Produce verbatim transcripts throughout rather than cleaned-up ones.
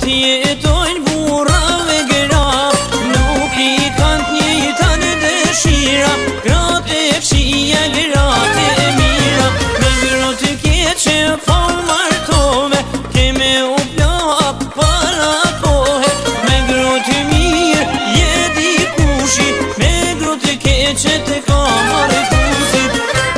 jetojnë burrave gra, nuk i kanë t'njejta në dëshira, gratë e këqija, gratë e mira. Me grotë keqe po martove, keme u plak para kohe. Me grotë mirë je dikushi, me grotë keqe të ka marrë kusit.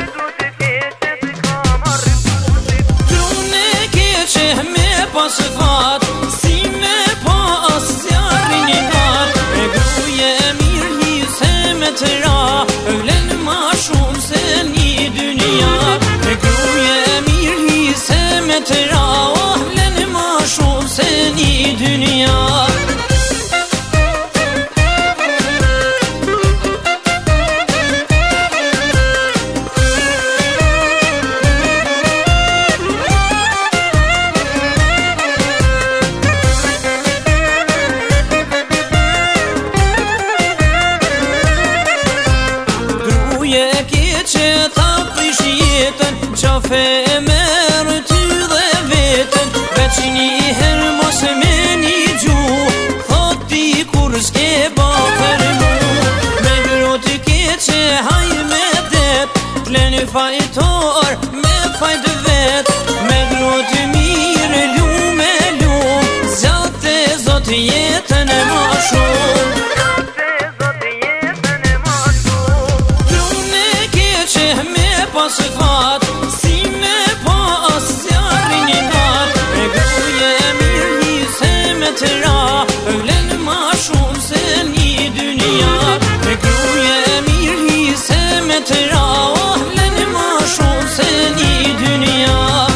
Trune keqe me pas fat, si me pas zjarrin i nat. E gruje mirë hise me të ra, vlen ma shumë se një dynja. E gruje mirë hise me të ra, oh, vlen ma shumë se një dynja. Që ta prish jetën, qafe e merë ty dhe vetën. Veç një herë mos me një gjuh, thot ti kur s'ke ba për mu. Me grotë keqe haj me det, t'leni fajtor me fajt vet. Me grotë mirë lume lum, zate zot jetën e ma shumë. Pas fat, si me pas zjarrin i nat. E gruje mirë hise me të ra, vlen ma shumë se një dynja. E gruje mirë hise me të ra, oh, vlen ma shumë se një dynja.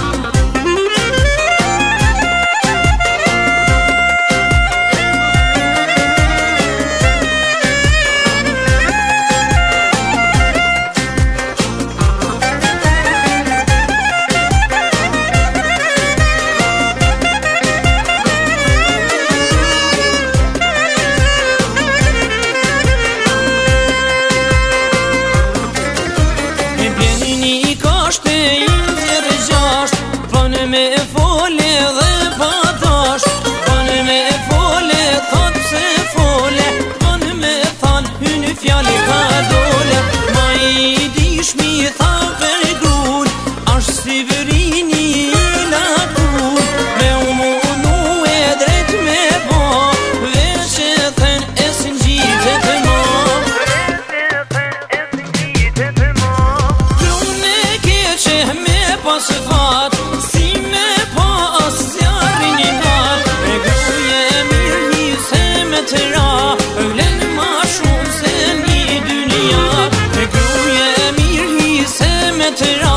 Me fole dhe patash, banë me fole, thot se fole, banë me than, hynë fjallë ka dole. Ma i dishmi tha për grun, ashtë si vërini i lakur. Me u munu e drejt me ba, veç e thën e së njitët ma. Trune keqe me pas fat, të ra, vlen ma shumë se një dynja. E gruje mirë hise me të ra,